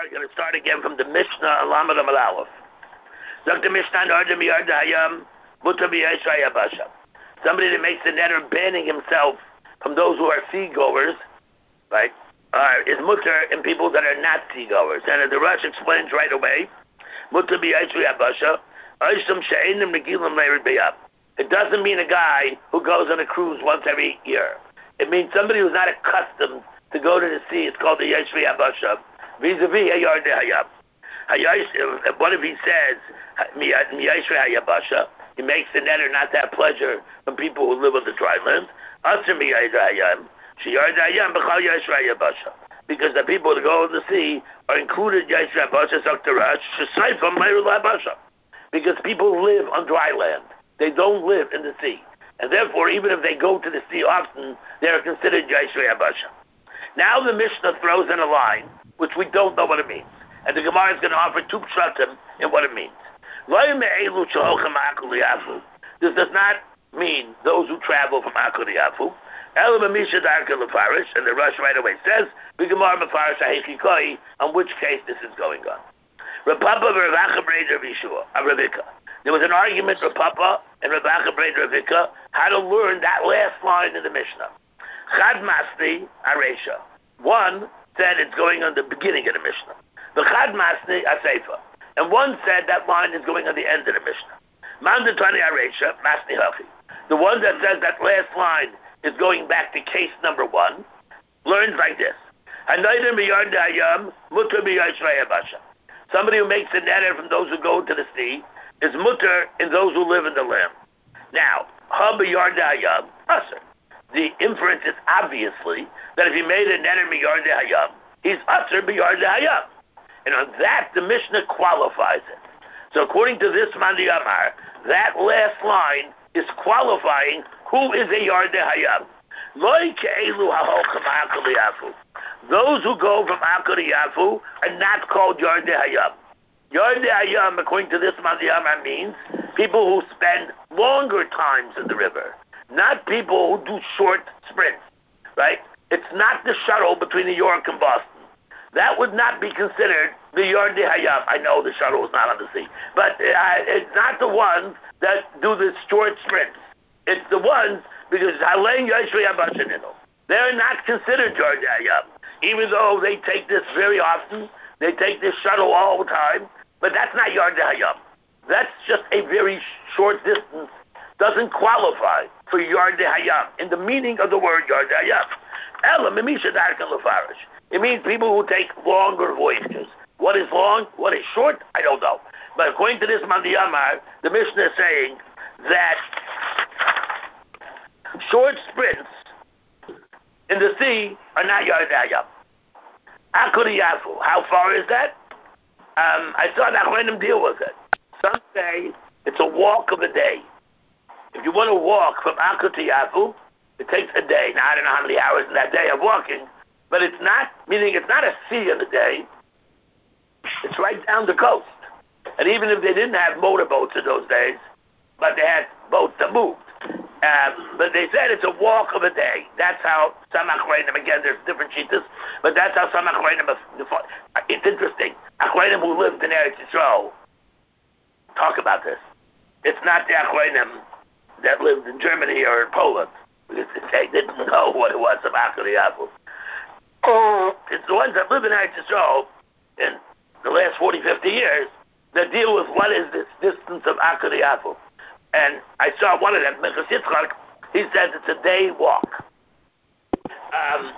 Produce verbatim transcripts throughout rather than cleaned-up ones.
are going to start again from the Mishnah, Lamed Amud Aleph. Doctor Mishnah, Nordem Yarda Hayam, Mutar B'Yisrael Yabasha. Somebody that makes the netter banning himself from those who are seagoers, right, uh, is mutar in people that are not seagoers. And the Rush explains right away, Mutar B'Yisrael Yabasha, Oisham She'enim Regilim Leirid B'Yab. It doesn't mean a guy who goes on a cruise once every year. It means somebody who's not accustomed to go to the sea. It's called the Yeshvi Abasha. Vis-a-vis Hayar de Hayab. What if he says, Miyashvi Hayabasha? He makes the netter not to have pleasure from people who live on the dry land. Asr Miyar de Hayab. Shiyar de Hayab B'chal Yeshvi Hayabasha. Because the people that go to the sea are included Yeshvi Hayabasha, Zaktarash, Shesayfam Meirul Hayabasha. Because people live on dry land. They don't live in the sea. And therefore, even if they go to the sea often, they are considered Yeshvi Hayabasha. Now the Mishnah throws in a line, which we don't know what it means. And the Gemara is going to offer two pshatim in what it means. This does not mean those who travel from Akul Yafu. And the Rush right away says, on which case this is going on. There was an argument, Rapapa and Rabbacha Brei Ravika, how to learn that last line in the Mishnah. Chad Masni Aresha. One said it's going on the beginning of the Mishnah. The Chad Masni Aseifa. And one said that line is going on the end of the Mishnah. Mandatani Aresha, Masni Hachi. The one that says that last line is going back to case number one, learns like this. Somebody who makes a netter from those who go to the sea is mutter in those who live in the land. Now, Haba Yarda Hayam, Asr. The inference is obviously that if he made a netter Yarda Hayam, he's Asr B'Yarda Hayam. And on that, the Mishnah qualifies it. So according to this Mandi Amar, that last line is qualifying who is a Yarda Hayam. Those who go from Akul Yafu are not called Yarda Hayam. Yarda Hayam, according to this Mandi Amar, means people who spend longer times in the river, not people who do short sprints, right? It's not the shuttle between New York and Boston. That would not be considered the Yarda Hayam. I know the shuttle is not on the sea, but uh, it's not the ones that do the short sprints. It's the ones, because Halein Yeshvi Abashaninu, they're not considered Yarda Hayam, even though they take this very often. They take this shuttle all the time. But that's not Yarda Hayam. That's just a very short distance. Doesn't qualify for Yarda Hayam in the meaning of the word Yarda Hayam. It means people who take longer voyages. What is long? What is short? I don't know. But according to this Mandi Amar, the Mishnah is saying that short sprints in the sea are not Yarda Hayam. Akul Yafu. How far is that? Um, I saw that random deal with it. Some say it's a walk of a day. If you want to walk from Akul to Yafu, it takes a day. Now, I don't know how many hours in that day of walking, but it's not, meaning it's not a sea in a day. It's right down the coast. And even if they didn't have motorboats in those days, but they had boats that moved. Um, but they said it's a walk of a day. That's how some Achreinim, again, there's different cheetahs, but that's how some Achreinim, it's interesting. Achreinim who lived in Eretz Yisrael talk about this. It's not the Achreinim that lived in Germany or in Poland, because they didn't know what it was of Akul Yafu. Oh, it's the ones that live in Eretz Yisrael in the last forty, fifty years that deal with what is this distance of Akul Yafu. And I saw one of them, Minchas Yitzchak, he says it's a day walk. Um,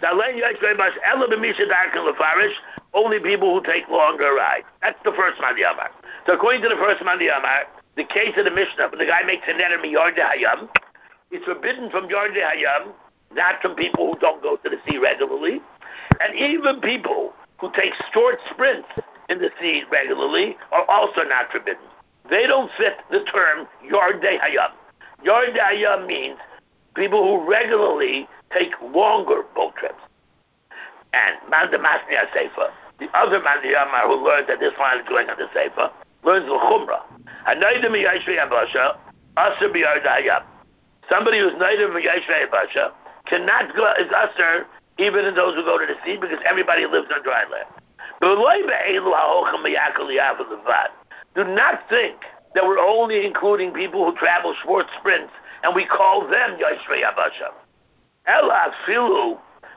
only people who take longer rides. That's the first Mandi Amar. So according to the first Mandi Amar, the case of the Mishnah, when the guy makes a netter Yarda Hayam, he's forbidden from Yarda Hayam, not from people who don't go to the sea regularly, and even people who take short sprints in the sea regularly are also not forbidden. They don't fit the term Yarda Hayam. Yarda Hayam means people who regularly take longer boat trips. And Manda Masni Seifa, the other Mandi Amar who learned that this line is going on the Seifa, learns the Chumrah. Hanaydim Yashvi Abasha, Asr B'Yarda Hayam. Somebody who's Naydim Yashvi Abasha cannot go, is Asr even in those who go to the sea, because everybody lives on dry land. Do not think that we're only including people who travel short sprints and we call them Yoshvei Yabasha. Ela Filu,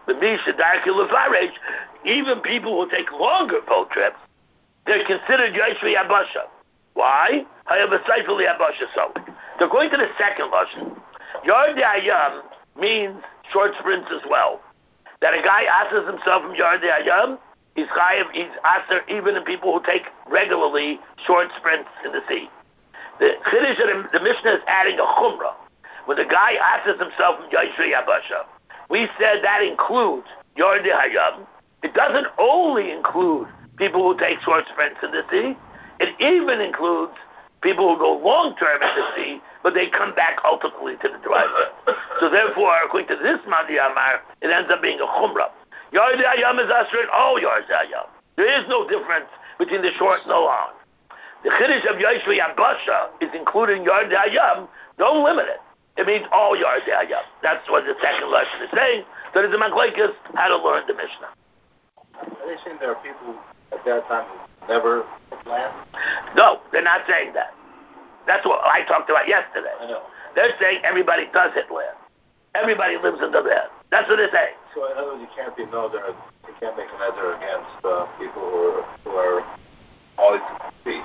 even people who take longer boat trips, they're considered Yoshvei Yabasha. Why? So, they're going to the second lesson. Yard Hayam means short sprints as well. That a guy asks himself from Yard Hayam, he's chayav, he's aser even in people who take regularly short sprints in the sea. The Chiddush of the, the Mishnah is adding a chumrah. When the guy asks himself from Yoshvei Yabasha, we said that includes Yard Hayam. It doesn't only include people who take short sprints in the sea. It even includes people who go long-term in the sea, but they come back ultimately to the dry land. So therefore, according to this Mandi Amar, it ends up being a chumrah. Yard Hayam is asr in all Yard Hayam. There is no difference between the short and the long. The Chiddush of Yoshvei Yabasha is including Yard Hayam. Don't limit it. It means all Yard Hayam. That's what the second lesson is saying. So there's a machlekes how to learn the Mishnah. Are they saying there are people at that time who never land? No, they're not saying that. That's what I talked about yesterday. I know. They're saying everybody does hit land. Everybody lives in the land. That's what they're saying. So in other words, you can't be no there. You can't make an edger against uh, people who are who are always sea.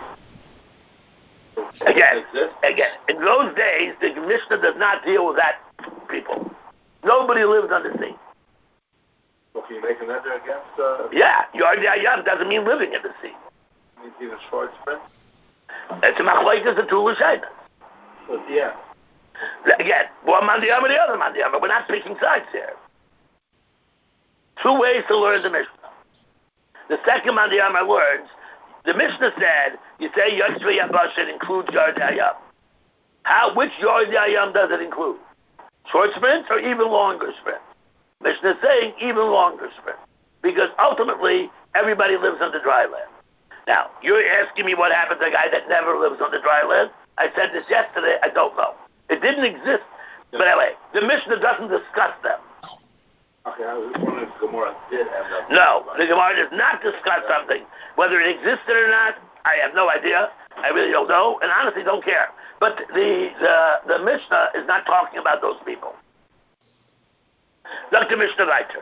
Again, again, in those days, the Mishnah does not deal with that people. Nobody lived on the sea. So can you make an edger against? Uh, yeah, Yard Hayam doesn't mean living in the sea. It means even short sprint. It's a machlekes the two l'shaynas. So at the end. Again, one mandiyama, the other mandiyama. We're not picking sides here. Two ways to learn the Mishnah. The second mandiyama learns, the Mishnah said, you say Yoshvei Yabasha includes Yard Hayam. How, which Yard Hayam does it include? Short sprints or even longer sprints? Mishnah is saying even longer sprints. Because ultimately, everybody lives on the dry land. Now, you're asking me what happened to a guy that never lives on the dry land? I said this yesterday, I don't know. It didn't exist. But anyway, the Mishnah doesn't discuss them. Okay, I was wondering if Gemara did end up... No, the Gemara does not discuss something. Whether it existed or not, I have no idea. I really don't know, and honestly don't care. But the the, the Mishnah is not talking about those people. Doctor Mishnah Weiter.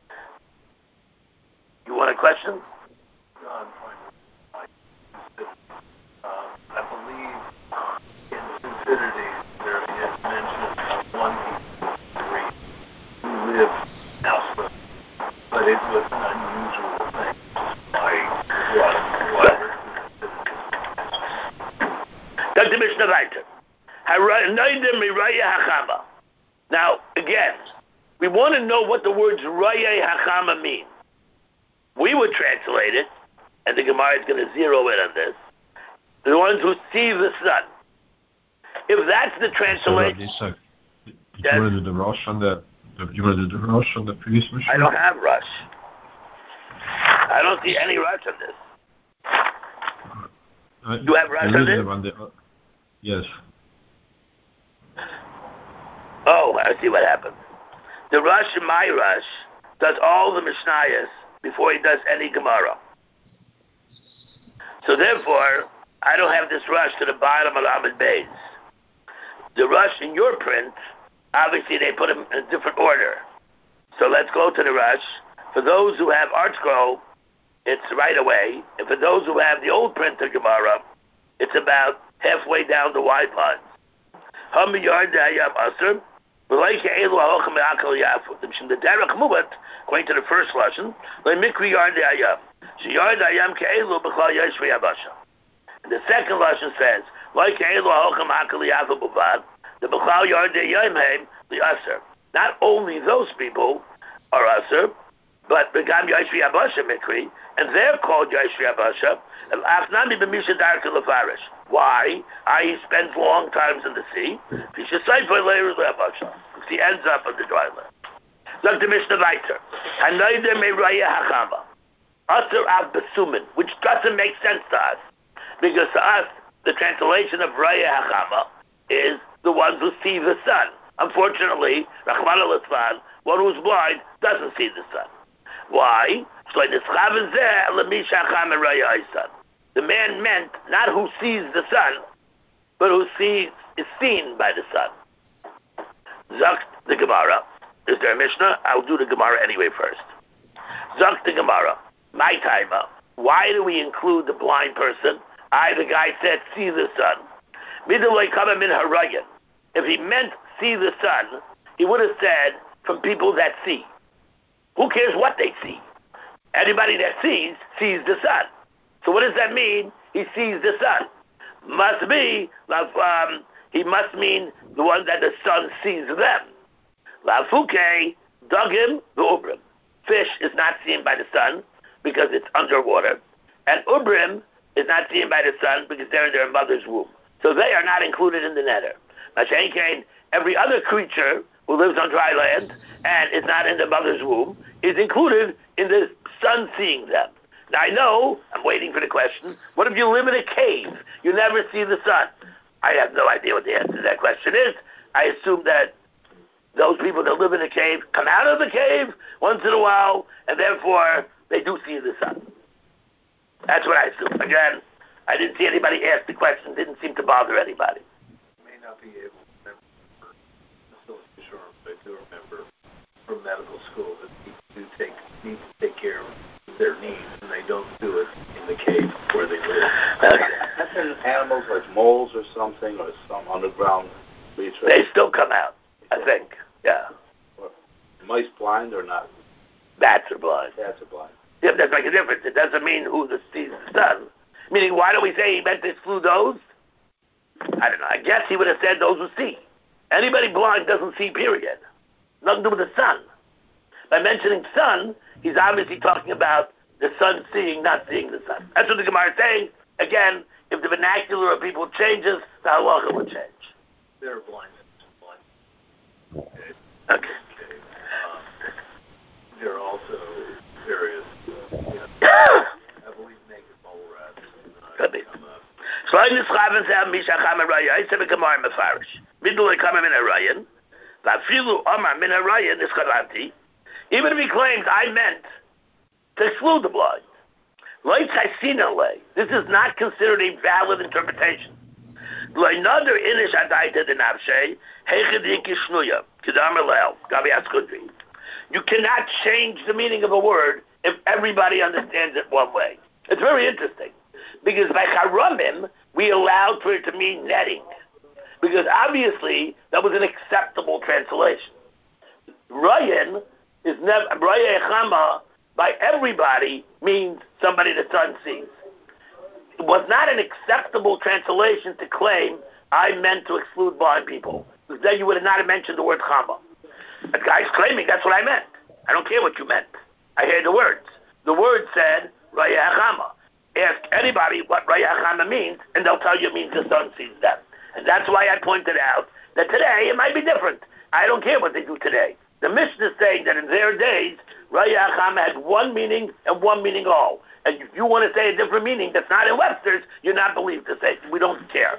You want a question? No, I'm trying to... Uh, I believe in Thucydides there is mention of one three who lived elsewhere, but it was an unusual thing. Like what? Doctor Mishnah Weiter. Now, again, we want to know what the words Raya Hachama mean. We would translate it, and the Gemara is going to zero in on this, the ones who see the sun. If that's the translation... So, uh, did you yes. want to do the Rosh on the, you want to do the Rosh on the previous Mishnah? I don't have Rosh. I don't see any Rosh on this. Uh, you have Rosh on this? On the, uh, yes. Oh, I see what happened. The Rosh, my Rosh, does all the Mishnayos before he does any Gemara. So therefore, I don't have this Rosh to the bottom of Ahmed Beis. The Rosh in your print, obviously they put them in a different order. So let's go to the Rosh. For those who have Art Scroll, it's right away. And for those who have the old print of Gemara, it's about halfway down the wide lines. Hum yard hayam asr. The derech muvat, according to the first lesson, le mikri yard hayam. So yard hayam ke'elu b'chal Yoshvei Yabasha. And the second lesson says, like ke'elu ha'ochem hakal yafu b'vad, the b'chal yard hayam heim the asr. Not only those people are asr, but begam Yoshvei Yabasha mikri, and they're called Yoshvei Yabasha. Why? I he spends long times in the sea. He ends up on the dry land. Doctor Mishnah Weiter. Which doesn't make sense to us. Because to us, the translation of Raya Hachama is the ones who see the sun. Unfortunately, Rahman al-Islam, one who's blind, doesn't see the sun. Why? The man meant not who sees the sun, but who sees is seen by the sun. Zakt the Gemara. Is there a Mishnah? I'll do the Gemara anyway first. Zakt the Gemara. My timer. Why do we include the blind person? I, the guy said, see the sun. If he meant see the sun, he would have said from people that see. Who cares what they see? Anybody that sees, sees the sun. So what does that mean? He sees the sun. Must be, um, he must mean the one that the sun sees them. Lafuke, dugim, ubrim. Fish is not seen by the sun because it's underwater. And ubrim is not seen by the sun because they're in their mother's womb. So they are not included in the netter. Mashenkein, every other creature who lives on dry land and is not in the mother's womb is included in the sun seeing them. Now I know, I'm waiting for the question, what if you live in a cave? You never see the sun. I have no idea what the answer to that question is. I assume that those people that live in a cave come out of the cave once in a while, and therefore they do see the sun. That's what I assume. Again, I didn't see anybody ask the question. Didn't seem to bother anybody. May not be able to remember, still sure, but I do remember from medical school that people do take need to take care of their needs, and they don't do it in the cave where they live. Happen animals like moles or something, or some underground creature? They still come out, I think. Yeah. Or mice blind or not? Bats are blind. Bats are blind. Yeah, but that's like a difference. It doesn't mean who the sees the sun. Meaning, why do we say he meant to exclude those? I don't know. I guess he would have said those who see. Anybody blind doesn't see, period. Nothing to do with the sun. By mentioning sun, he's obviously talking about the sun seeing, not seeing the sun. That's what the Gemara is saying. Again, if the vernacular of people changes, the halacha will change. They're blind. blind. Okay. Okay. Um, there are also various, uh, you know, I believe naked mole rats. Uh, Could be. come up. Shloim Nischaven Zeh Misha Cham Araya. I said the Gemara Mefarish. Middle they come in Arayan. Vafilu Omar Min Arayan Nischavanti. Even if he claims I meant to exclude the blind. This is not considered a valid interpretation. You cannot change the meaning of a word if everybody understands it one way. It's very interesting. Because by Haramim, we allowed for it to mean netting. Because obviously, that was an acceptable translation. Ryan is never, Raya Chama, by everybody, means somebody the sun sees. It was not an acceptable translation to claim, I meant to exclude blind people. Because then you would have not have mentioned the word Chama. The guy's claiming that's what I meant. I don't care what you meant. I hear the words. The word said, Raya Chama. Ask anybody what Raya Chama means, and they'll tell you it means the sun sees them. And that's why I pointed out that today it might be different. I don't care what they do today. The Mishnah is saying that in their days, Raya Chama had one meaning and one meaning all. And if you want to say a different meaning that's not in Webster's, you're not believed to say. We don't care.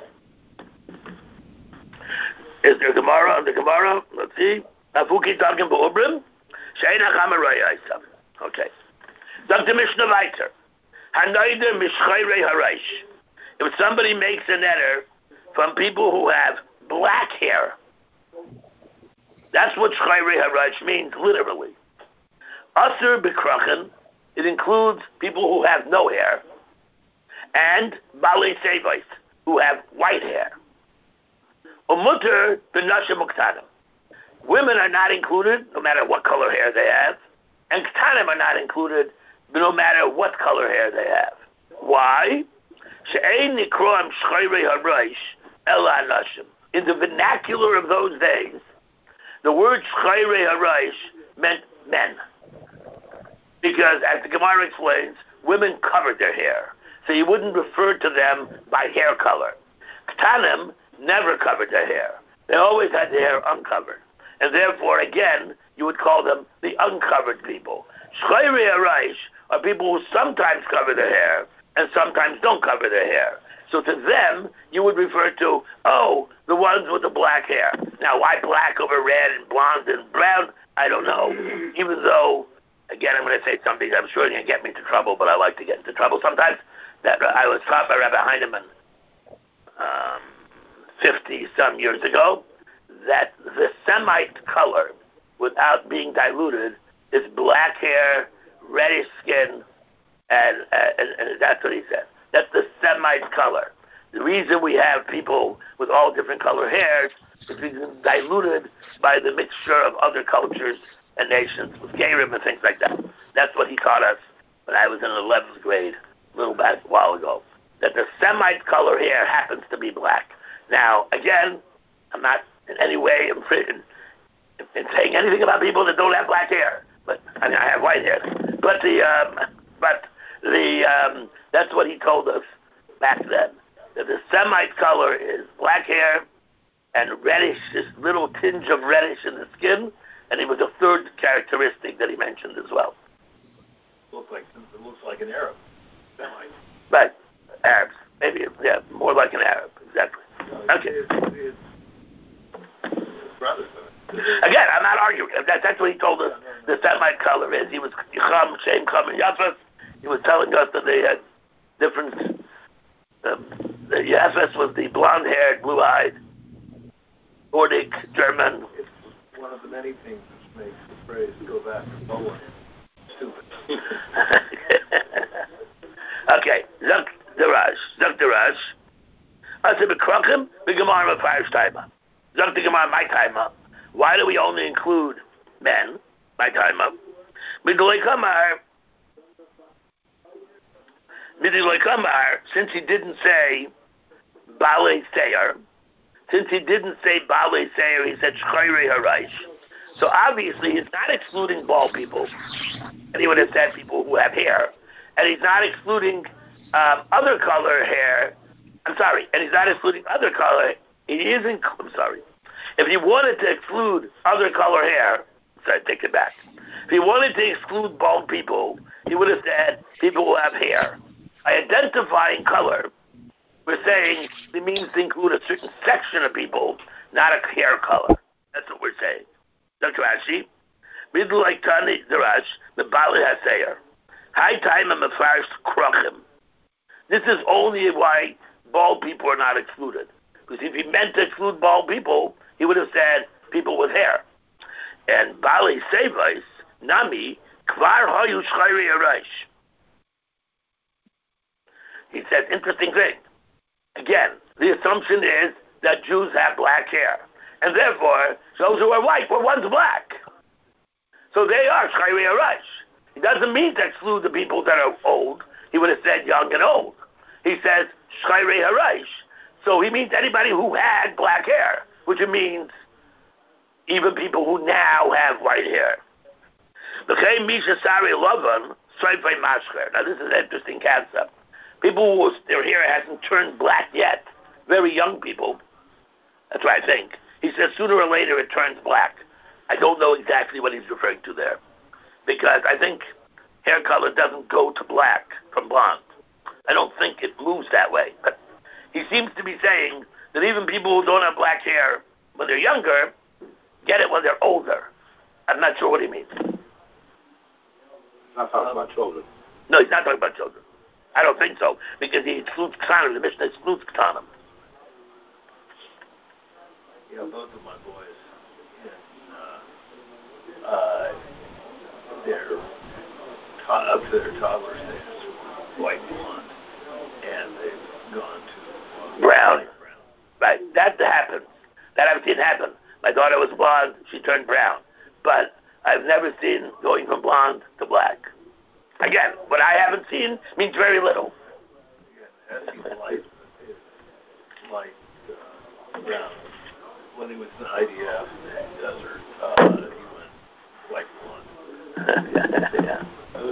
Is there Gemara on the Gemara? Let's see. Afuki talking about Ubrim. Sheina Chama Raya Isam. Okay. Doctor Mishnah Weiter. Hanayder Mishchayrei Haraish. If somebody makes an error from people who have black hair, that's what Shchayrei Haraish means literally. Asur B'Krachen, it includes people who have no hair, and Balei Sevais, who have white hair. Umutter B'Nashim Uktanim. Women are not included, no matter what color hair they have, and Ktanim are not included, no matter what color hair they have. Why? She'ein Nikroam Shchayrei Haraish Ela Nashim. In the vernacular of those days, the word Shchayrei Haraish meant men. Because, as the Gemara explains, women covered their hair. So you wouldn't refer to them by hair color. Ktanim never covered their hair. They always had their hair uncovered. And therefore, again, you would call them the uncovered people. Shchayrei Haraish are people who sometimes cover their hair and sometimes don't cover their hair. So to them, you would refer to, oh, the ones with the black hair. Now, why black over red and blonde and brown? I don't know. Even though again, I'm going to say something I'm sure going to get me into trouble, but I like to get into trouble sometimes. That I was taught by Rabbi Heinemann um, fifty some years ago that the Semite color, without being diluted, is black hair, reddish skin, and, and, and that's what he said. That's the Semite color. The reason we have people with all different color hairs is because it's diluted by the mixture of other cultures and nations with Gerim and things like that. That's what he taught us when I was in eleventh grade, a little back a while ago, that the Semite color hair happens to be black. Now, again, I'm not in any way in, in saying anything about people that don't have black hair, but I mean, I have white hair. But the um, but the um, that's what he told us back then, that the Semite color is black hair and reddish, this little tinge of reddish in the skin, and it was a third characteristic that he mentioned as well. Looks like it looks like an Arab. Semite. Right, Arabs, maybe yeah, more like an Arab, exactly. No, okay. It's, it's, it's rather Again, I'm not arguing. That, that's what he told us. The Semite color is. He was Yicham, Shem, Chum, and Yafes. He was telling us that they had different. Um, the Yafes was the blonde-haired, blue-eyed, Nordic, German. It's one of the many things which makes the phrase go back to Poland stupid. Okay, Zuk Darash, Zuk Darash. I said, "Bekrochim, begemar mafarish taima." Zuk the Gemara, my taima. Why do we only include men? My taima. Midolei kamar. Midolei kamar. Since he didn't say Balei Seir, since he didn't say Balei Seir, he said Shchayre Haraish. So obviously, he's not excluding bald people, and he would have said people who have hair, and he's not excluding um, other color hair. I'm sorry, and he's not excluding other color. He isn't. I'm sorry. If he wanted to exclude other color hair, sorry, take it back. If he wanted to exclude bald people, he would have said people who have hair. By identifying color, we're saying it means to include a certain section of people, not a hair color. That's what we're saying. Doctor Rashi, middle like Tani Darash, the Bali Haseir. High time and Mefarish Krochim. This is only why bald people are not excluded. Because if he meant to exclude bald people, he would have said people with hair. And Bali Sevais, Nami, Kvar Hayu Shchayri Araish. He says, interesting thing. Again, the assumption is that Jews have black hair. And therefore, those who are white were once black. So they are Shchayri Araish. He doesn't mean to exclude the people that are old. He would have said young and old. He says Shchayri Haraish. So he means anybody who had black hair, which means even people who now have white hair. Now this is an interesting concept. People who their hair hasn't turned black yet, very young people, that's what I think. He says sooner or later it turns black. I don't know exactly what he's referring to there, because I think hair color doesn't go to black from blonde. I don't think it moves that way. But he seems to be saying that even people who don't have black hair when they're younger get it when they're older. I'm not sure what he means. He's not talking about children. No, he's not talking about children. I don't think so, because he excludes Ktanim. The Mishnah excludes Ktanim. Yeah, both of my boys, in, uh, uh, they're to- up to their toddler status, white blonde, and they've gone to uh, Brown. brown. Right, that happens. That I've seen happen. My daughter was blonde, she turned brown. But I've never seen going from blonde to black. Again, what I haven't seen means very little. Again, as he's light, is light uh, brown. When he was in I D F in the desert, uh, he went white blonde. yeah.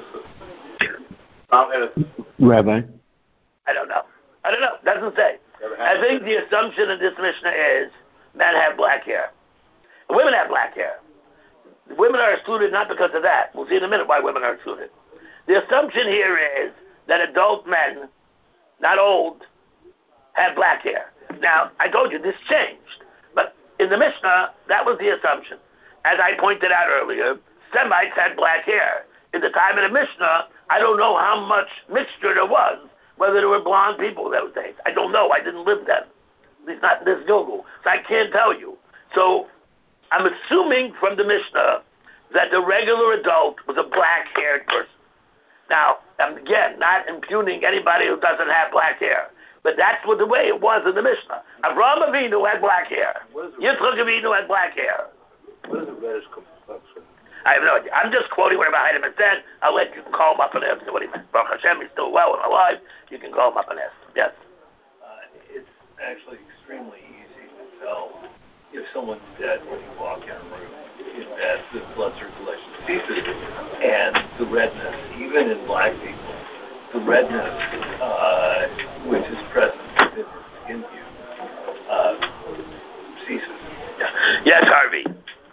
Rabbi? I don't know. I don't know. Doesn't say. I think the assumption in this Mishnah is men have black hair. Women have black hair. Women are excluded not because of that. We'll see in a minute why women are excluded. The assumption here is that adult men, not old, have black hair. Now, I told you this changed, but in the Mishnah, that was the assumption. As I pointed out earlier, Semites had black hair. in the time of the Mishnah, I don't know how much mixture there was, whether there were blonde people those days. I don't know. I didn't live then. At least not in this Gilgul. So I can't tell you. So I'm assuming from the Mishnah that the regular adult was a black-haired person. Now, I'm, again, not impugning anybody who doesn't have black hair, but that's what the way it was in the Mishnah. Avraham Avinu had black hair. Yitzchak Avinu had black hair. What is the reddish complexion? I have no idea. I'm just quoting what Rabbi Heinemann said. I'll let you call him up and ask him what he meant. Baruch Hashem, he's still well and alive. You can call him up and ask him. Yes? Uh, it's actually extremely easy to tell if someone's dead when you walk in a room. As the blood circulation ceases, and the redness, even in black people, the redness uh, which is present within the skin hue uh, ceases. Yes, Harvey.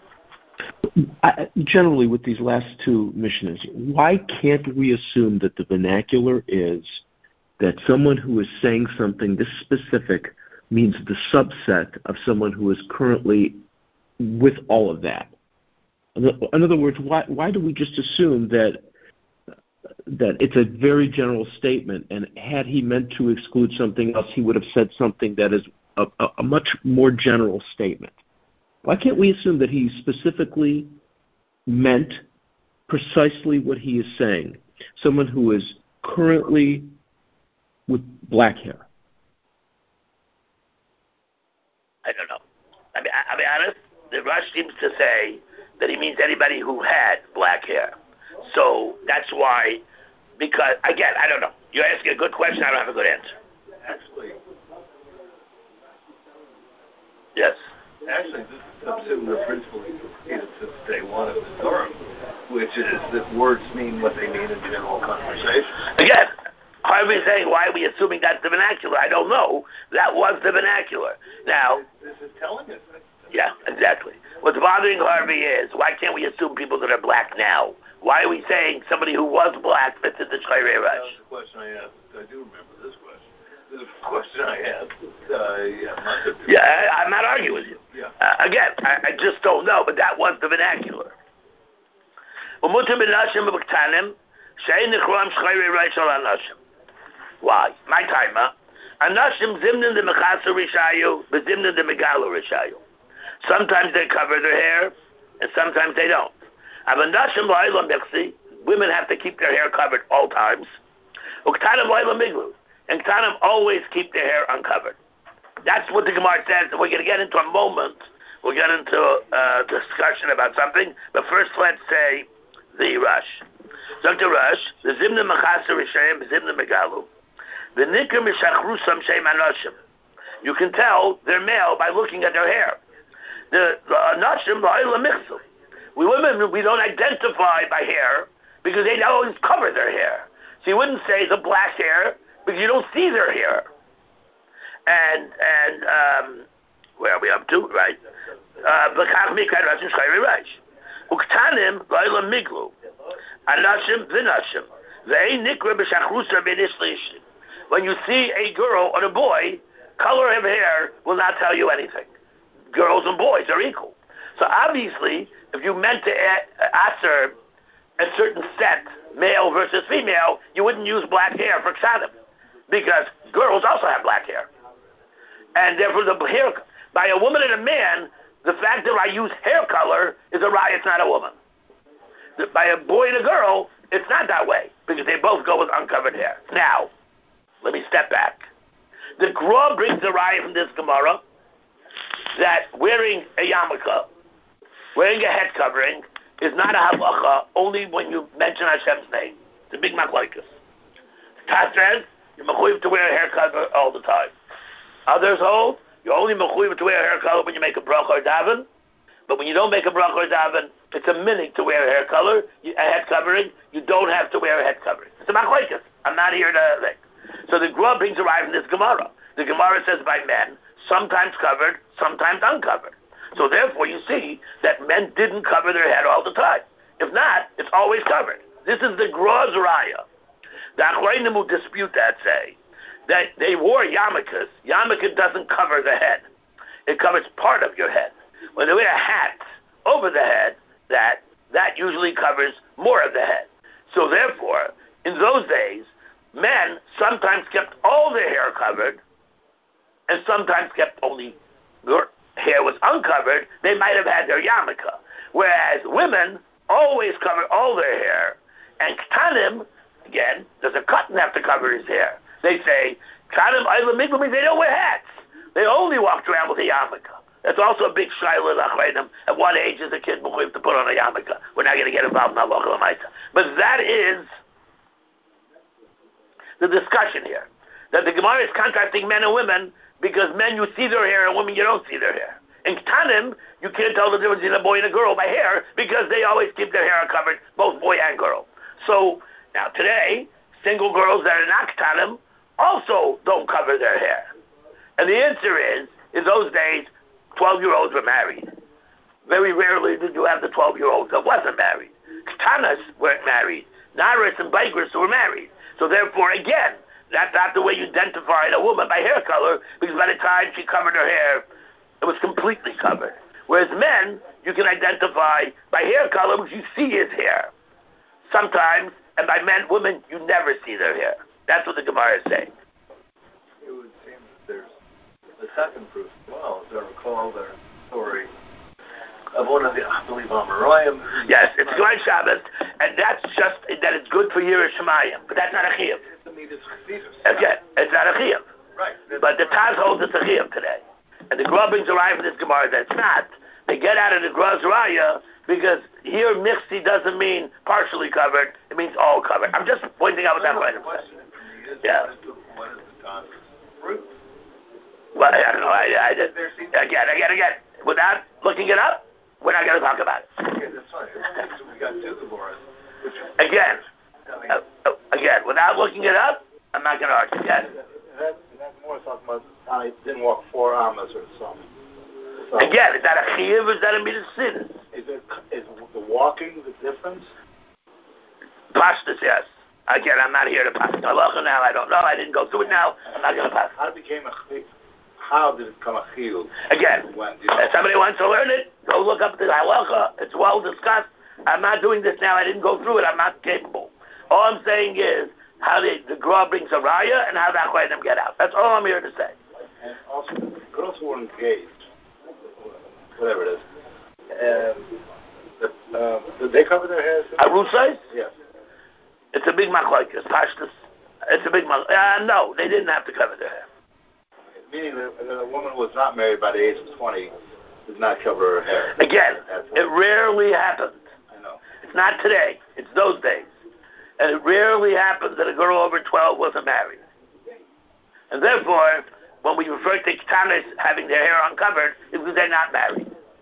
I, generally, with these last two Mishnahs, why can't we assume that the vernacular is that someone who is saying something this specific means the subset of someone who is currently with all of that? In other words, why why do we just assume that that it's a very general statement, and had he meant to exclude something else, he would have said something that is a, a, a much more general statement? Why can't we assume that he specifically meant precisely what he is saying? Someone who is currently with black hair. I don't know. I mean, I, I'll be honest. The Rush seems to say that he means anybody who had black hair. So that's why, because, again, I don't know. You're asking a good question, I don't have a good answer. Actually, yes. Actually, this is a similar principle you've repeated since day one of the Torah, which is that words mean what they mean in general conversation. Again, Harvey's saying, why are we assuming that's the vernacular? I don't know. That was the vernacular. Now, this is telling us that. Yeah, exactly. What's bothering Harvey is, why can't we assume people that are black now? Why are we saying somebody who was black fits into Shchairei Rush? That was the question I asked. I do remember this question. This is the question I asked. Uh, yeah, yeah I, I'm not arguing with you. Yeah. Uh, again, I, I just don't know, but that was the vernacular. Why? My timer. Anashim zimnin de mechasu rishayu, but zimnin de megalu rishayu. Sometimes they cover their hair, and sometimes they don't. Women have to keep their hair covered all times. And Ktanim always keep their hair uncovered. That's what the Gemara says, and we're going to get into a moment. We'll get into a discussion about something, but first let's say the Rush. Doctor Rush, the Zimna Machasa Rishayim, Zimna Megalu. The Nikr Mishachrusam Shem Anoshim. You can tell they're male by looking at their hair. The Anoshim La'ila Michsel. We women, we don't identify by hair because they always cover their hair. So you wouldn't say the black hair because you don't see their hair. And, and, um, where are we up to? Right. V'kach mikad rashim shchayri raish. Uktanim la'ila miglu. Anashim v'nashim. Ve'ei nikra b'shachrusa b'nish l'ishim. When you see a girl or a boy, color of hair will not tell you anything. Girls and boys are equal. So obviously, if you meant to answer a certain set, male versus female, you wouldn't use black hair for ksanim, because girls also have black hair. And therefore, the hair, by a woman and a man, the fact that I use hair color is a raya, it's not a woman. By a boy and a girl, it's not that way, because they both go with uncovered hair. Now, let me step back. The Gra brings a raya from this Gemara that wearing a yarmulke, wearing a head covering, is not a halacha only when you mention Hashem's name. It's a big machlokes. Taz says you're mechuyev to wear a hair cover all the time. Others hold you're only mechuyev to wear a hair color when you make a bracha or daven, but when you don't make a bracha or daven, it's a minhag to wear a hair color, a head covering. You don't have to wear a head covering. It's a machlokes. I'm not here to like. So the Gra brings a raya from this Gemara. The Gemara says by men, sometimes covered, sometimes uncovered. So therefore you see that men didn't cover their head all the time. If not, it's always covered. This is the Gra's raya. The Achronim will dispute that, say, that they wore yarmulkes. Yarmulke doesn't cover the head. It covers part of your head. When they wear a hat over the head, that that usually covers more of the head. So therefore, in those days, men sometimes kept all their hair covered, and sometimes kept only their hair was uncovered. They might have had their yarmulke. Whereas women always cover all their hair. And Ktanim, again, does a Katan have to cover his hair? They say, Ktanim, Eilamigla means they don't wear hats. They only walked around with a yarmulke. That's also a big shaila lachreinim. At what age is a kid mechuyev to put on a yarmulke? We're not going to get involved in halacha l'maisa. But that is the discussion here. That the Gemara is contrasting men and women because men you see their hair and women you don't see their hair. In Ktanim, you can't tell the difference between a boy and a girl by hair because they always keep their hair covered, both boy and girl. So now today, single girls that are not Ktanim also don't cover their hair. And the answer is, in those days, twelve-year-olds were married. Very rarely did you have the twelve-year-olds that wasn't married. Ktanas weren't married. Naris and Bikers were married. So therefore, again, that's not the way you identified a woman by hair color, because by the time she covered her hair, it was completely covered. Whereas men, you can identify by hair color because you see his hair. Sometimes, and by men, women, you never see their hair. That's what the Gemara is saying. It would seem that there's a second proof as well. As I recall, there's a story of one of the, I believe, Amoraim. Yes, it's Gemara Shabbos, and that's just that it's good for Yiras Shemayim, but that's not a chiyuv. It's a midas chassidus. Again, it's not a chiyuv. Right. But the Taz holds it's a chiyuv today. And the Gra brings a raya for this Gemara that's not. They get out of the Gra's raya because here mixti doesn't mean partially covered, it means all covered. I'm just pointing out what that right is. Yeah. What is the Taz's proof? Well, I don't know. I, I just, again, again, again, without looking it up, we're not going to talk about it. Okay, that's fine. So we got two Gemaras. Again, uh, uh, again, without looking it up, I'm not going to argue. Again. That, that more talking about I didn't walk four amas or something. So, again, is that a chiyuv or is that a midas chassidus? Is it is the walking the difference? Pashtus, yes. Again, I'm not here to pass halacha now. I don't know. I didn't go through it now. I'm not going to pass. How it became a chiyuv? How did it become a chiyuv? Again, When, you know? if somebody wants to learn it, go look up the halacha. It's well discussed. I'm not doing this now. I didn't go through it. I'm not capable. All I'm saying is how the, the Gra brings a raya and how the Achronim get out. That's all I'm here to say. And also, girls who were engaged, whatever it is, um, the, uh, did they cover their hair? Arusais? Yes. It's a big machlokes. Pashtus. It's a big machlokes. Uh, no, they didn't have to cover their hair. Meaning that, that a woman who was not married by the age of twenty did not cover her hair. Again, it rarely happens. I know. It's not today. It's those days. And it rarely happens that a girl over twelve wasn't married. And therefore, when we refer to Ktanis having their hair uncovered, it's because they're not married.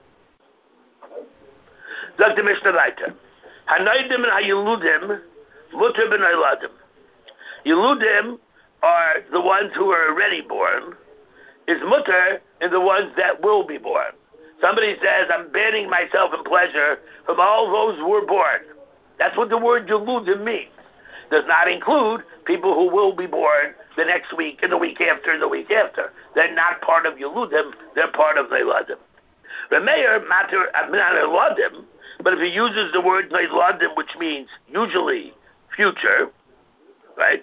Doctor Mishnah Leiter. Hanaydim and Hayuludim, Mutter ben Hayladim. Yeludim are the ones who are already born, is Mutter in the ones that will be born. Somebody says, I'm banning myself in pleasure from all those who were born. That's what the word Yeludim means. Does not include people who will be born the next week and the week after and the week after. They're not part of Yeludim, they're part of Neiladim. Remeir matter Neiladim, but if he uses the word Neiladim, which means usually future, right?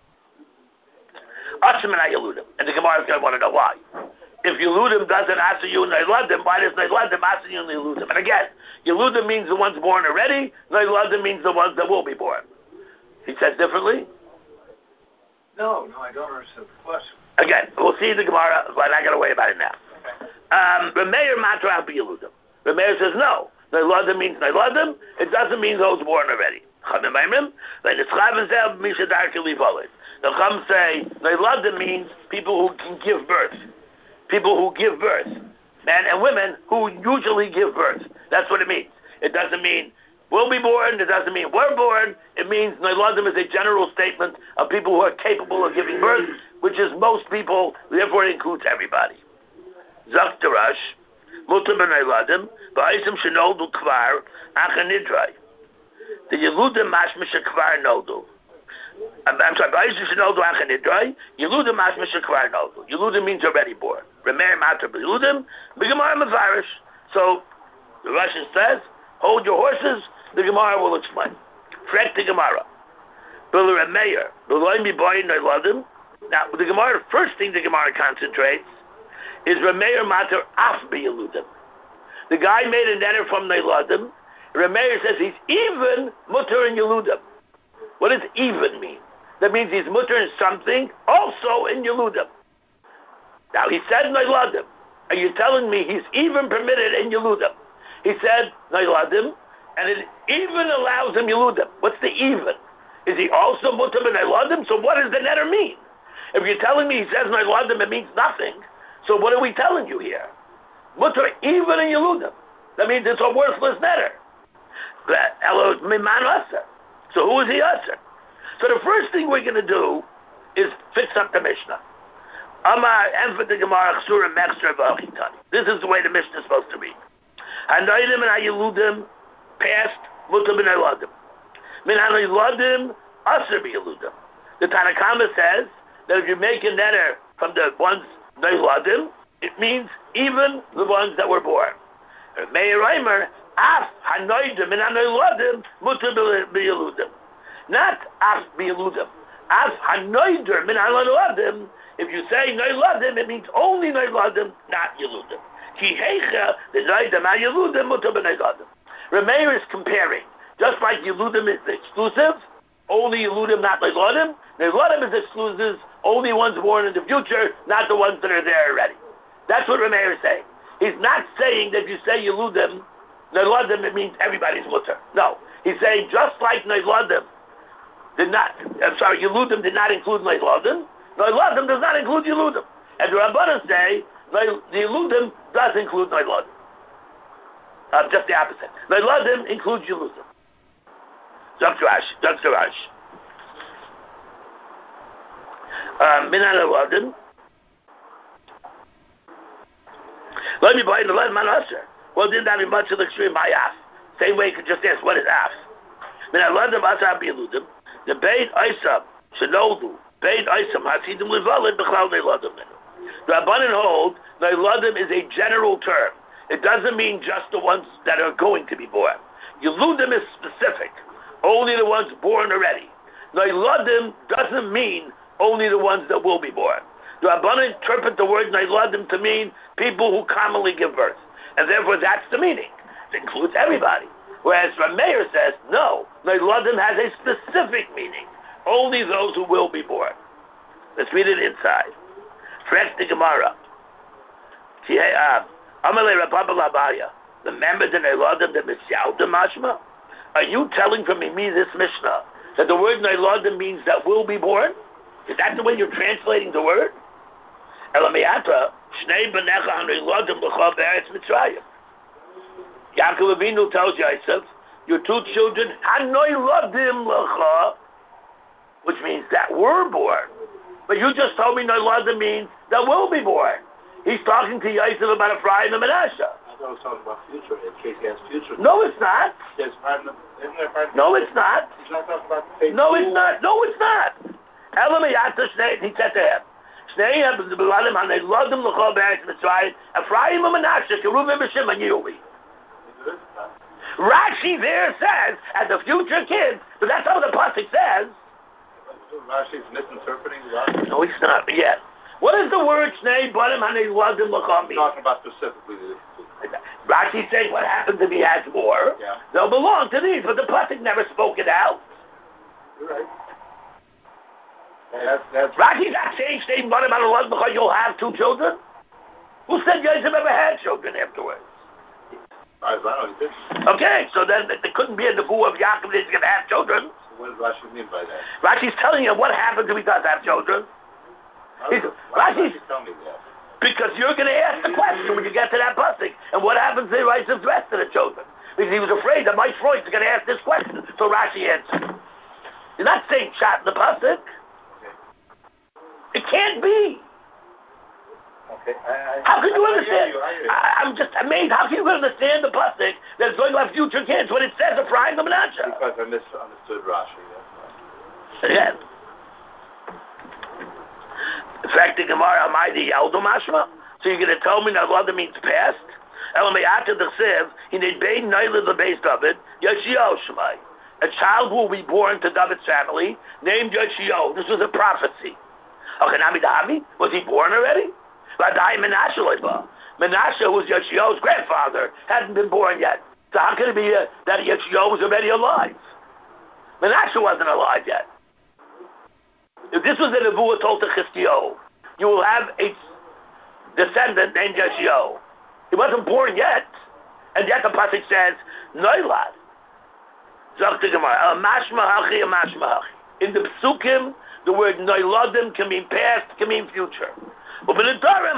Ashim and Yeludim. And the Gemara is going to want to know why. If Yeludim doesn't answer you in Neiladim, why does Neiladim answer you in Yeludim? And again, Yeludim means the ones born already, Neiladim means the ones that will be born. He says differently? No, no, I don't understand the question. Again, we'll see the Gemara, but I'm not going to worry about it now. Um, Remeir matra al Yeludim. Remeir says no. Neiladim means Neiladim. It doesn't mean those born already. Chamim Aimrim. The Chum say Neiladim means people who can give birth. People who give birth. Men and women who usually give birth. That's what it means. It doesn't mean will be born. It doesn't mean were born. It means Neiladim is a general statement of people who are capable of giving birth, which is most people, therefore it includes everybody. Zak Tarash, Mutter ben Neiladim, Ba'asim Shenoldu Kvar, Achanidrai. The Yeludim Mashmisha Kvar Noldu. I'm, I'm sorry, Ba'asim Shenoldu Achanidrai, Yeludim Mashmisha Kvar Noldu. Yeludim means already born. Remeir Matter Yeludim, Bigamar Mavarish. So, the Russian says, hold your horses, the Gemara will explain. Frek the Gemara. Bill Remeir. Beloy mi boy noiladim. Now, the Gemara, the first thing the Gemara concentrates is Remeir mater af beyeludim. The guy made a netter from noiladim. Remeir says he's even mutter in yeludim. What does even mean? That means he's mutter in something, also in yeludim. Now, he said noiladim. Are you telling me he's even permitted in yeludim? He said noiladim, and it even allows him yeludim. What's the even? Is he also mutter in noiladim? So what does the netter mean? If you're telling me he says noiladim, it means nothing. So what are we telling you here? Mutter even in yeludim. That means it's a worthless netter. So who is he usher? So the first thing we're going to do is fix up the Mishnah. Amar Enfet the Gemara Chsura Mechzer V'Achitani. This is the way the Mishnah is supposed to read. Hanoidim and Hayeludim past mutar ben Hayeludim. Min Hayeludim aser b'Yeludim. The Tanakama says that if you make a netter from the ones Hayeludim, it means even the ones that were born. Meir Reimer af hanoidim min Hayeludim mutar b'Yeludim. Not af b'Yeludim. Af hanoidim min Hayeludim. If you say noiladim, it means only noiladim, not yeludim. Ki heicha the noidim ha yeludim mutar ben noiladim. Remeir is comparing. Just like yeludim is exclusive, only yeludim, not noiladim. Noiladim is exclusive, only ones born in the future, not the ones that are there already. That's what Remeir is saying. He's not saying that if you say yeludim, noiladim, it means everybody's mutar. No, he's saying just like noiladim did not. I'm sorry, yeludim did not include noiladim. Noiladim does not include Yeludim. And the Rabbanan say the Yeludim does include Noiladim. Uh, just the opposite. Noiladim includes Yeludim. Doctor Ash, Doctor Ash. Min Noiladim. Let me buy the Noiladim Manasher. Well, didn't that be much of the extreme by Af? Same way you could just ask, what is Af? Min Noiladim Asar Yeludim. The Beit Isam Shenodu. Bein Isam Hasidim Livalid B'chlal Neiladim. The Rabbanan hold Neiladim is a general term. It doesn't mean just the ones that are going to be born. Yeludim is specific, only the ones born already. Neiladim doesn't mean only the ones that will be born. The Rabbanan interpret the word Neiladim to mean people who commonly give birth, and therefore that's the meaning. It includes everybody. Whereas Rameir says no, Neiladim has a specific meaning. Only those who will be born. Let's read it inside. Frek the Gemara. Amalei Rabba Labaya. The members in Neiladim, the Misyaudim Mashma. Are you telling from me this Mishnah that the word Neiladim means that will be born? Is that the way you're translating the word? Elamiyata Shnei Benecha HaNeiladim L'cha Be'eretz Mitzrayim. Yaakov Avinu tells Yosef, your two children HaNeiladim L'cha, which means that were born. But you just told me Noiladim means that will be born. He's talking to Yosef about Ephraim and Manasseh. I thought I was talking about future, in case he has future. No, it's not. Yes, pardon, isn't there pardon? No, it's not. He's not talking about the No, it's not. No, it's not. Elamiyata Shnei, he said to him, Shnei B'Ladim HaNeiladim L'cha Be'eretz Mitzrayim, Ephraim and Manasseh, Keruvim and Shimon Yehuvi. Rashi there says, and the future kids, but that's how the pasuk says. Rashi's misinterpreting Rashi. No, he's not yet. What does the word Shnei Banim HaNeiladim L'cha mean? Talking about specifically the Rashi's saying what happens if he has more. Yeah. They'll belong to these, but the pasuk never spoke it out. You're right. That's, that's Rashi's not saying Shnei Banim HaNeiladim L'cha you'll have two children. Who said Yosef ever had children afterwards? I don't know, he did. Okay, so then there couldn't be a nebuah of Yaakov that he's going to have children. What does Rashi mean by that? Rashi's telling you what happens if he does have children. He's, Why Rashi's, does Rashi tell me that? because you're going to ask the question when you get to that pasuk. And what happens if he writes the rest of the children? Because he was afraid that Mike Freud is going to ask this question. So Rashi answered. You're not saying shot in the pasuk. It can't be. Okay. I, I, How can you I, understand? I hear you, I hear you. I, I'm just amazed. How can you understand the pasuk that it's going to have future kids when it says Ephraim and Manasseh? Because I misunderstood Rashi. That's Again. In fact, the Gemara Almighty Yaldo Mashma. So you're going to tell me that Lada means past? Elamei Ata the Siv, he need Bein Naila the base of it, Yashio Shemai. a child will be born to David's family named Yoshio. This was a prophecy. Okay, Namidavi, was he born already? Menashe, Menashe was Yoshio's grandfather, hadn't been born yet. So how can it be uh, that Yoshio was already alive? Menashe wasn't alive yet. If this was a nevuah told to Chizkiyahu, you will have a descendant named Yoshio. He wasn't born yet, and yet the pasuk says Noilad. In the psukim, the word Noiladim can mean past, can mean future. But by Nedarim,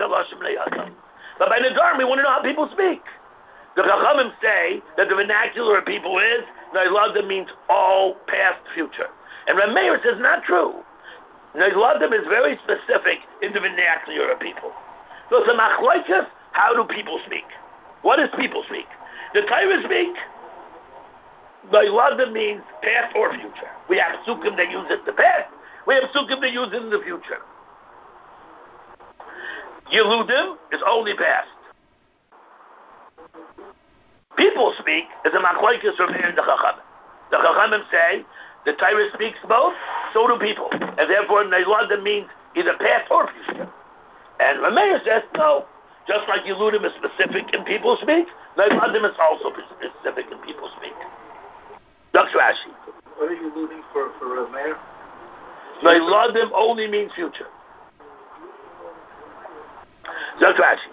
we want to know how people speak. The Chachamim say that the vernacular of people is Noiladim means all past, future. And Rameir says not true. Noiladim is very specific in the vernacular of people. So it's a machlokes, how do people speak? What does people speak? The Torah speak. Noiladim means past or future. We have psukim that use it in the past. We have psukim that use it in the future. Yeludim is only past. People speak is a machlokes from here in the Chachamim. The Chachamim say the Torah speaks both, so do people, and therefore Noiladim means either past or future. And Rameir says no. Just like Yeludim is specific in people speak, Noiladim is also specific in people speak. Doctor Rashi. What are you alluding for for Rameir? Noiladim only means future. Doctor Rashi.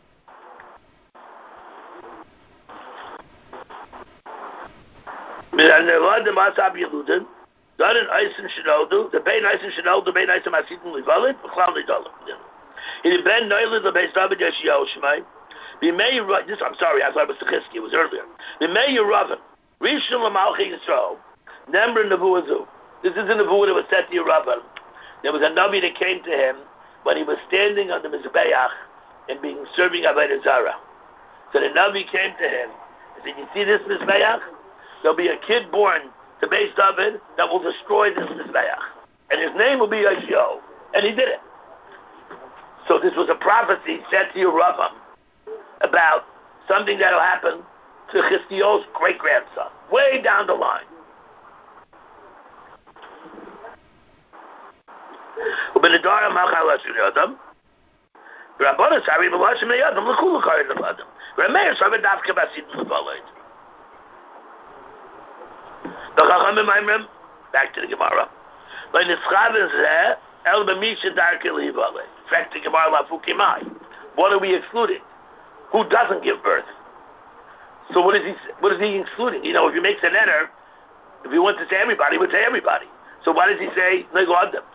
Noiladim asab Yeludim. Done in Eisen Shinodu. The Bein Eisen Shinodu. The Bein Eisen Masitim Livalit. B'Chlal Nidalim. In the Ben Noilad the Beis David Yeshio Shemai. The May. This I'm sorry. I thought it was Chizkiyahu. It was earlier. The May Yeravim. Rishon L'Malchi Yisrael, Nember Nevuazu. This is a nevuah that was said to Yeravim. There was a Navi that came to him when he was standing on the Mizbeach and being serving Avodah Zarah. So the Navi came to him and said, you see this Mizbeach? There'll be a kid born to Beis David that will destroy this Mizbeach. And his name will be Yoshio. And he did it. So this was a prophecy said to Yeravim about something that will happen to Chizkiyahu's great-grandson, way down the line. Back to the Gemara. What are we excluding? Who doesn't give birth? So what is he? What is he excluding? You know, if he makes an error, if he wants to say everybody, he would say everybody. So why does he say Negodim?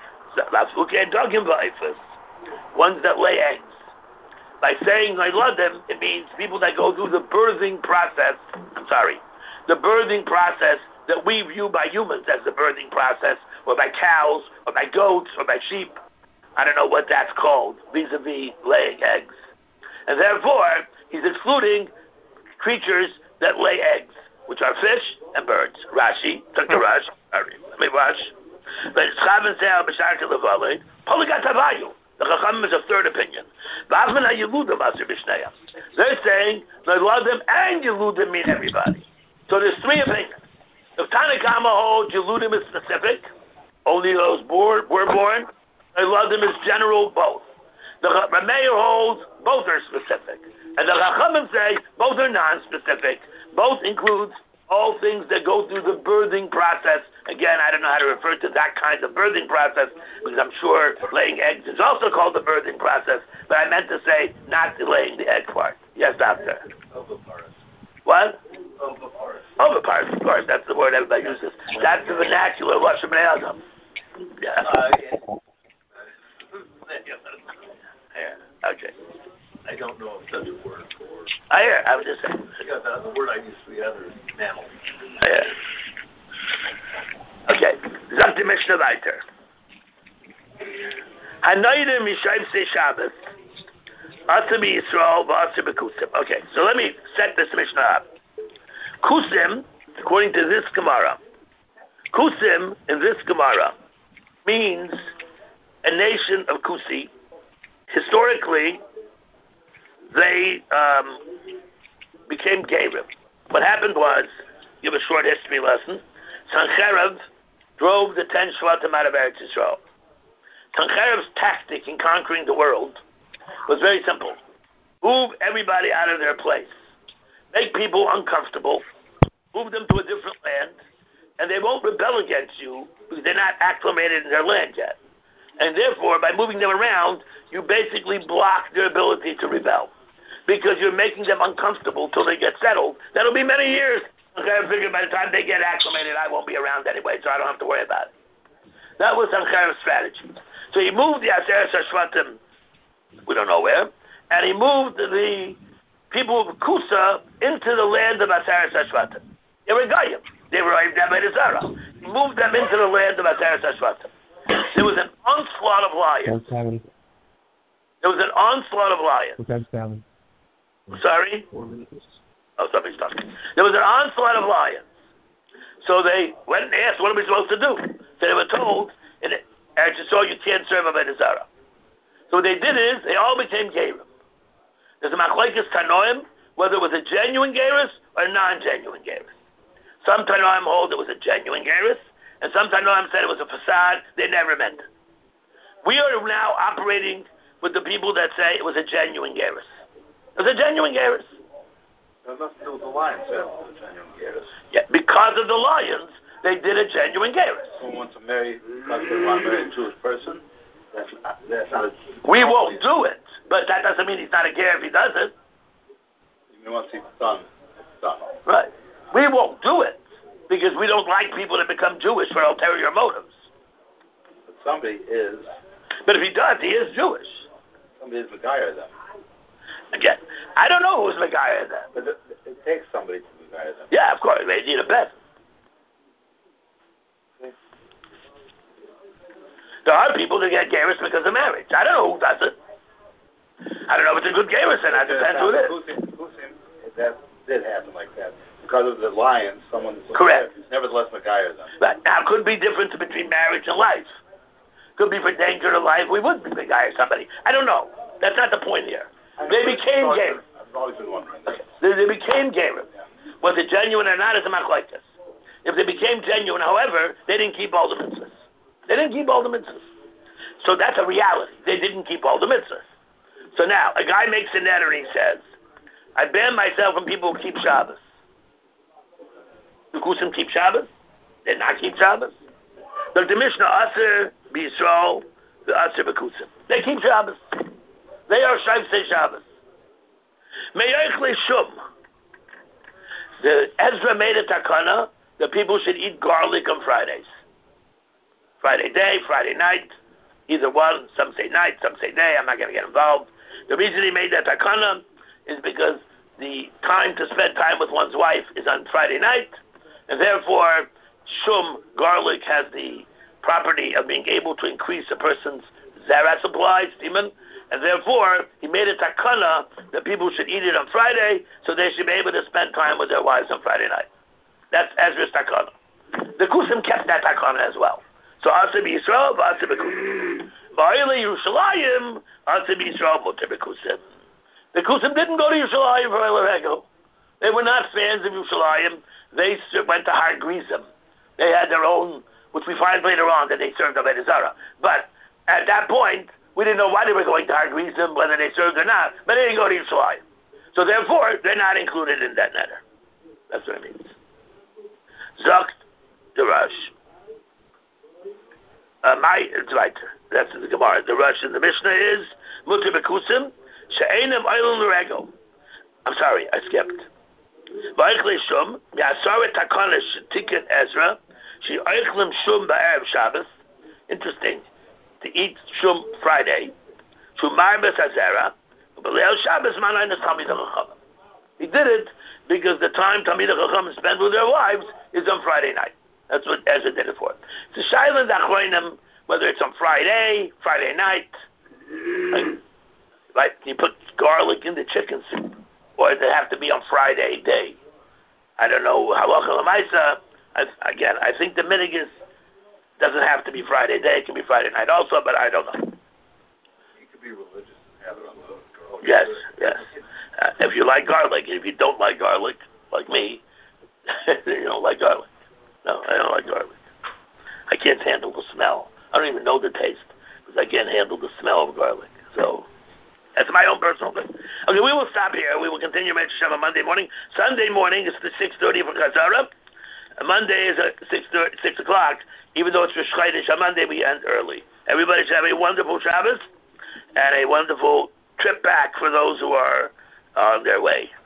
Ones that lay eggs. By saying Negodim, it means people that go through the birthing process. I'm sorry, the birthing process that we view by humans as the birthing process, or by cows, or by goats, or by sheep. I don't know what that's called, vis-a-vis laying eggs. And therefore, he's excluding creatures that lay eggs, which are fish and birds. Rashi, Doctor Rashi, sorry, let me wash. But it's Chavan Se'al B'Sharka Levalei, Poligat Havayu. The Chacham is a third opinion. V'Avman HaYeludim Aser B'Shneiah. They're saying Neuladim and Yeludim mean everybody. So there's three opinions. If Tanakama holds Yeludim is specific, only those born were born. Neuladim is general, both. The Rameir holds both are specific. And the Chachamim say both are non-specific. Both includes all things that go through the birthing process. Again, I don't know how to refer to that kind of birthing process, because I'm sure laying eggs is also called the birthing process, but I meant to say not the laying the egg part. Yes, doctor? Oviparous. What? Oviparous. Oviparous, of course. That's the word everybody uses. That's the vernacular Lashon Bnei Adam. Yeah. Uh, Yeah. Okay. I don't know if such a word for. I hear. I was just saying. Yeah, the, the word I use for the other is mammal. I hear. Okay. Sagt die Mishnah weiter. Hanoidim Yishayvsei Shabbos. Asa Yisrael v'asa b'kusim. Okay, so let me set this Mishnah up. Kusim, according to this Gemara, Kusim in this Gemara means a nation of Kusi. Historically, they um, became Gerim. What happened was give a short history lesson. Sancherib drove the ten Shvatim out of Eretz Yisrael. Sancherib's tactic in conquering the world was very simple. Move everybody out of their place. Make people uncomfortable. Move them to a different land. And they won't rebel against you because they're not acclimated in their land yet. And therefore, by moving them around, you basically block their ability to rebel. Because you're making them uncomfortable till they get settled. That'll be many years. Okay, I figure by the time they get acclimated, I won't be around anyway, so I don't have to worry about it. That was Sancherib's strategy. So he moved the Aseret Shvatim, we don't know where, and he moved the people of Kusa into the land of Aseret Shvatim. They were Goyim. They were Avodah Zarah. He moved them into the land of Aseret Shvatim. There was an onslaught of lions. There was an onslaught of lions. Sorry? Oh, somebody's talking. There was an onslaught of lions. So they went and asked, what are we supposed to do? So they were told, in Eretz Yisrael, you can't serve Avodah Zarah. So what they did is, they all became Gerim. There's a Machlekes Tanoim, whether it was a genuine Geris or a non-genuine Geris. Some Tanoim hold it was a genuine Geris, and some Tanoim said it was a facade. They never meant it. We are now operating with the people that say it was a genuine Geris. It was a genuine Geris. It has nothing to do with the lions, yeah, the genuine Geras. Yeah, because of the lions, they did a genuine Geras. Someone wants to marry, because they want to marry a Jewish person, that's not, that's not a... We won't do it, but that doesn't mean he's not a Ger if he does it. You want to see it's done, it's done. Right. We won't do it, because we don't like people that become Jewish for ulterior motives. But somebody is... But if he does, he is Jewish. Somebody is Megayah them. Again, I don't know who's Megayah them. But it, it takes somebody to Megayah them. Yeah, of course, they need a bet. Okay. There are people that get Geras because of marriage. I don't know who does it. I don't know if it's a good Geras or not. Depends who it is. Kusim, Kusim, that did happen like that. Because of the lions, someone... Correct. Nevertheless, Megayah them. But now, could be difference between marriage and life. Could be for danger to life. We would be Megayah somebody. I don't know. That's not the point here. They became Gerim. I've always been wondering that. They, they became Gerim. Was it genuine or not? It's a machlekes. If they became genuine, however, they didn't keep all the mitzvahs. They didn't keep all the mitzvahs. So that's a reality. They didn't keep all the mitzvahs. So now, a guy makes a net and he says, I ban myself from people who keep Shabbos. The Kusim keep Shabbos? They did not keep Shabbos? Look, the Mishnah, Aser b'Yisrael, the Aser b'Kusim. They keep Shabbos. They are Shaivsei Shabbos. Me'yechle Shum. The Ezra made a takana that people should eat garlic on Fridays. Friday day, Friday night, either one. Some say night, some say day. I'm not going to get involved. The reason he made that takana is because the time to spend time with one's wife is on Friday night, and therefore Shum, garlic, has the property of being able to increase a person's zera supply, steamin', and therefore he made a takana that people should eat it on Friday, so they should be able to spend time with their wives on Friday night. That's Ezra's takana. The Kusim kept that takana as well. So Asa b'Yisrael, Asa b'Kusim. Ba'ile Yerushalayim, Asa b'Yisrael, Muter b'Kusim. The Kusim didn't go to Yerushalayim for Elarego. They were not fans of Yerushalayim. They went to Har Grizim. They had their own, which we find later on that they served Avodah Zarah. But at that point, we didn't know why they were going to Har Grizim, whether they served or not. But they didn't go to Yerushalayim. So therefore, they're not included in that netter. That's what it means. Zokt Darash. Uh, my, it's right. That's the Gemara. The Rush in the Mishnah is Muter b'Kusim she'enem oilin l'regel. I'm sorry, I skipped. V'oichle shum ya'asaret takana shetiket Ezra she'oichlem shum ba'erev Shabbos. Interesting. To eat shum Friday. Shumar b'sazera. B'leil Shabbos manaynas Talmid HaChachamim. He did it because the time Talmid HaChachamim spend with their wives is on Friday night. That's what Ezra did it for. It's a shayla d'achronim, whether it's on Friday, Friday night, like, like you put garlic in the chicken soup, or does it have to be on Friday day? I don't know. Halacha l'maisa. Again, I think the minig is doesn't have to be Friday day. It can be Friday night also, but I don't know. You could be religious and have it on the garlic. Yes, yes. Uh, if you like garlic, if you don't like garlic, like me, You don't like garlic? No, I don't like garlic. I can't handle the smell. I don't even know the taste because I can't handle the smell of garlic. So that's my own personal thing. Okay, we will stop here. We will continue Mensch Hashem on Monday morning. Sunday morning is the six thirty for Chazara. Monday is at six thirty, six o'clock. Even though it's for Chodesh, on Monday we end early. Everybody should have a wonderful Shabbos and a wonderful trip back for those who are on their way.